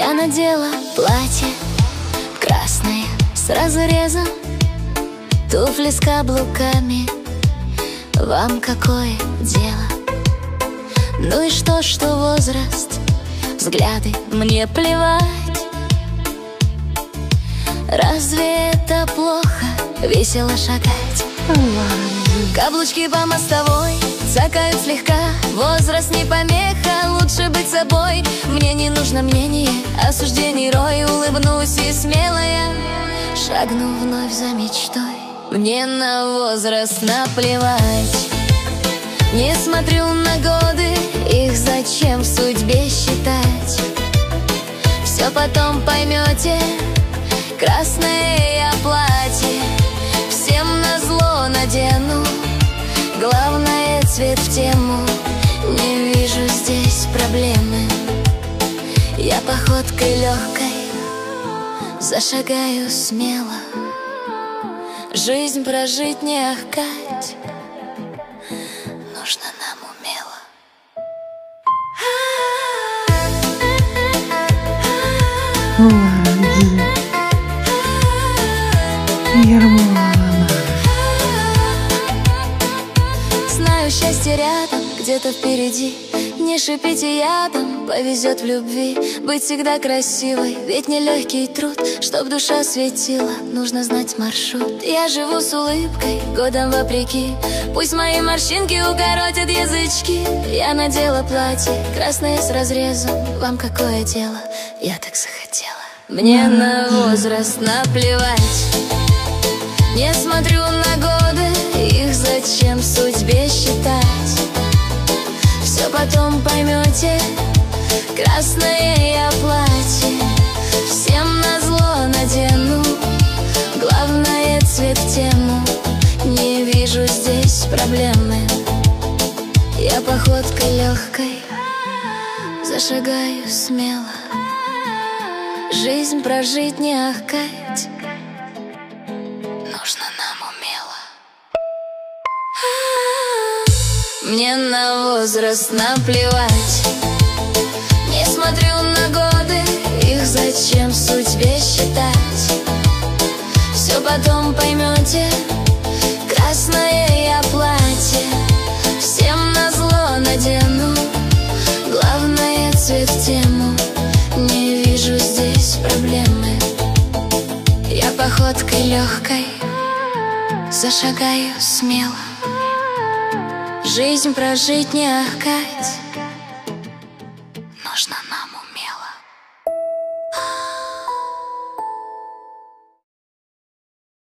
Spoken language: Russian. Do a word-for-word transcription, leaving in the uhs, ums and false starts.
Я надела платье красное с разрезом, туфли с каблуками. Вам какое дело? Ну и что, что возраст, взгляды, мне плевать. Разве это плохо, весело шагать? Каблучки по мостовой цокают слегка. Возраст не помеха, лучше быть собой. Мне не нужно мнение, осуждений рой. Улыбнусь и смелая шагну вновь за мечтой. Мне на возраст наплевать. Не смотрю на годы, их зачем в судьбе считать? Все потом поймете, красное я платье всем назло надену. Главное, цвет в тему, не вижу здесь проблемы. Я походкой легкой зашагаю смело. Жизнь прожить не ахкать нужно нам умело. Ладно, Ермолова. Знаю, счастье рядом, где-то впереди. Не шипите ядом, повезет в любви. Быть всегда красивой, ведь нелегкий труд. Чтоб душа светила, нужно знать маршрут. Я живу с улыбкой, годом вопреки. Пусть мои морщинки укоротят язычки. Я надела платье красное с разрезом. Вам какое дело? Я так захотела. Мне на возраст наплевать. Не смотрю на годы, их зачем в судьбе считать? Все потом поймете, красное я платье всем назло надену. Главное, цвет в тему, не вижу здесь проблемы. Я походкой легкой зашагаю смело. Жизнь прожить не ахкать нужно нам умело. Мне на возраст наплевать. Не смотрю на годы, их зачем в судьбе считать? Все потом поймете, красное я платье всем назло надену. Главное, цвет в тему, не вижу здесь проблемы. Я походкой легкой зашагаю смело. Жизнь прожить не ахкать